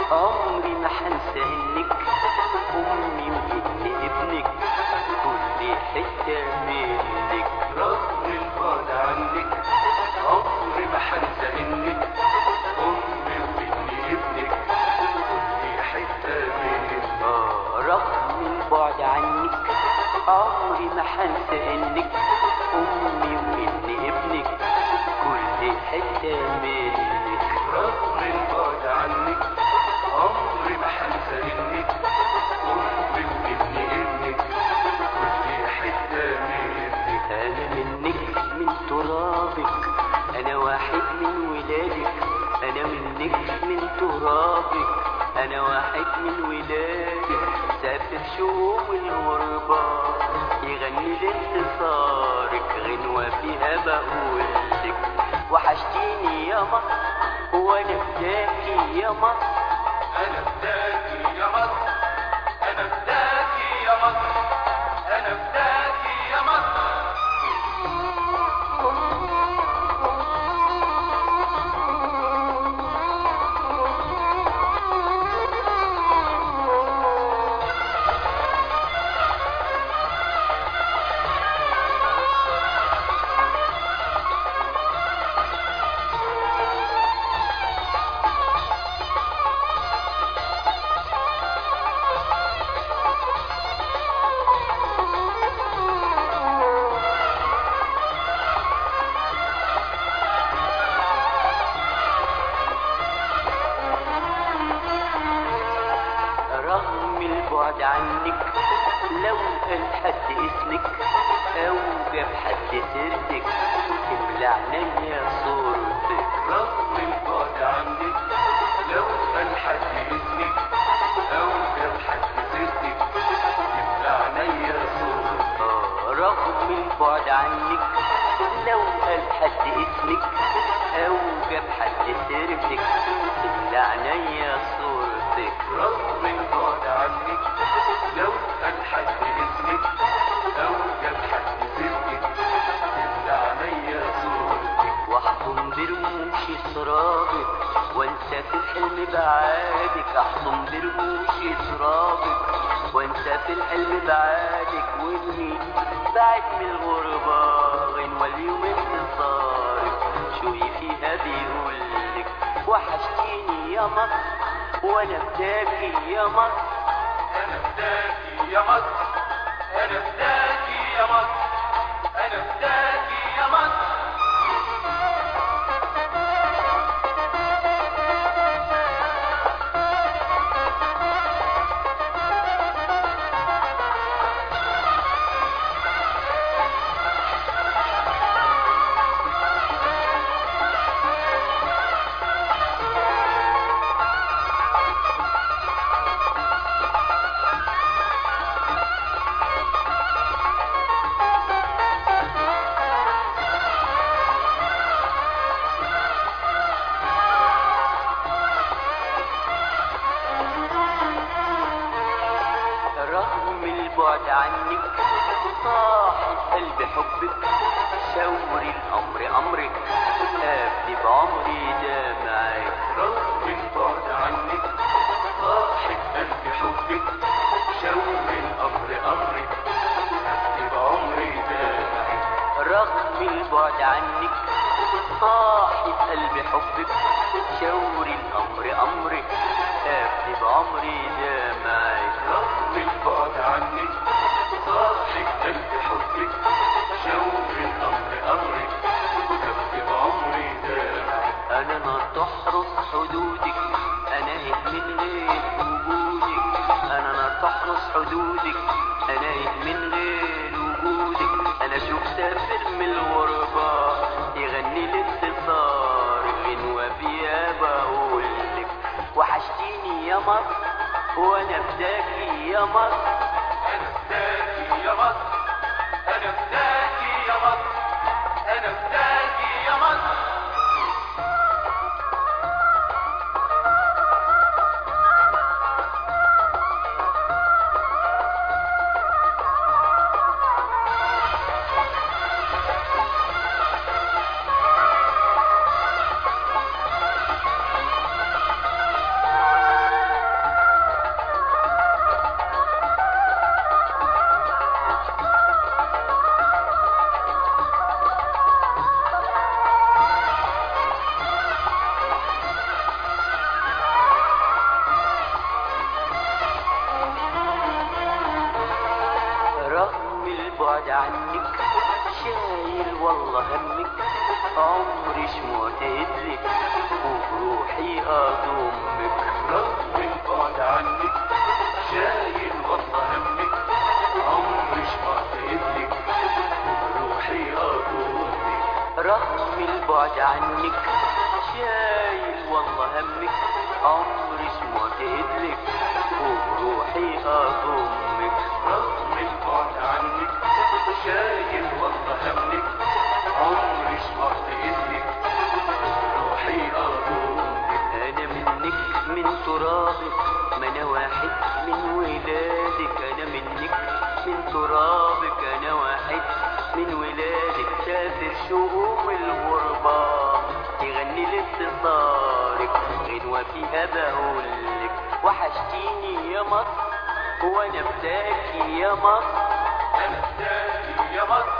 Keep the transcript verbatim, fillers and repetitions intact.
عمري ما حنسى انك امي وابن ابنك كل حته منك. رغم البعد عنك عمري ما حنسى انك امي وابن ابنك كل حته منك. آه رغم البعد عنك عمري ما حنسى انك امي وابن ابنك كل حته منك. رغم البعد عنك عمري ما حنسى انك امي وابن ابنك كل حته منك. انا منك من ترابك انا واحد من ولادك. انا منك من ترابك انا واحد من ولادك. سافر شوم الغربة يغني لانتصارك غنوة فيها بقولك وحشتيني يا مصر وانا فداكي يا مصر. انا فداكي يا مصر انا فداكي يا مصر انا فداكي يا مصر. رغم البعد عنك لو قال حد اسمك او جاب حد سيرتك تملى عينيا صورتك. رغم البعد عنك لو قال حد اسمك او جاب حد سيرتك تملى عينيا صورتك. آه رغم البعد عنك لو قال حد اسمك او جاب حد سيرتك تملى عينيا صورتك. رغم البعد عنك لو قال حد اسمك او جاب حد سيرتك تملى عينيا صورتك. واحضن برموش ترابك وانسى في الحلم بعادك. احضن برموش ترابك وانسى في الحلم بعادك واني بعد من الغربة غنوة اليوم انتصارك شوي فيها بيقولك وحشتيني يا مصر وانا فداكي يا مصر. انا فداكي يا مصر انا فداكي يا مصر انا فداكي يا مصر. رغم البعد عنك صاحب قلب حبك شاوري الامر امرك قبل بعمري ده معاك. رغم البعد عنك صاحب قلب حبك شاور الامر امرك اكتب عمري ده معاك. رغم البعد عنك صاحب قلب حبك شاوري الامر امرك قبل بعمري ده معاك. رغم البعد عنك صاحب قلب حبك شاور الامر امرك اكتب عمري ده معاك. انا نار تحرس حدودك انا إيه من غير وجودك. انا نار تحرس حدودك انا إيه من غير وجودك. انا شفت فيلم الغربة يغني لانتصار غنوة فيها بقولك وحشتيني يا مصر وانا فداكي يا مصر. انا فداكي يا مصر انا فداكي يا مصر انا فداكي يا مصر. عمرش معتقد لك وبروحي اضمك. رغم البعد عنك شايل والله همك، عمرش معتقد لك وبروحي اضمك. رغم البعد عنك شايل والله همك، عمرش معتقد لك وبروحي اضمك. رغم البعد عنك شايل والله همك، عمرش معتقد لك وبروحي اضمك. انا منك من ترابك، ما انا واحد من ولادك. انا منك من ترابك، انا واحد من ولادك. سافر شؤوم الغربة تغني لاتصالك، غنوة فيها بقولك وحشتيني يا مصر وانا فداكي يا مصر. انا فداكي يا مصر.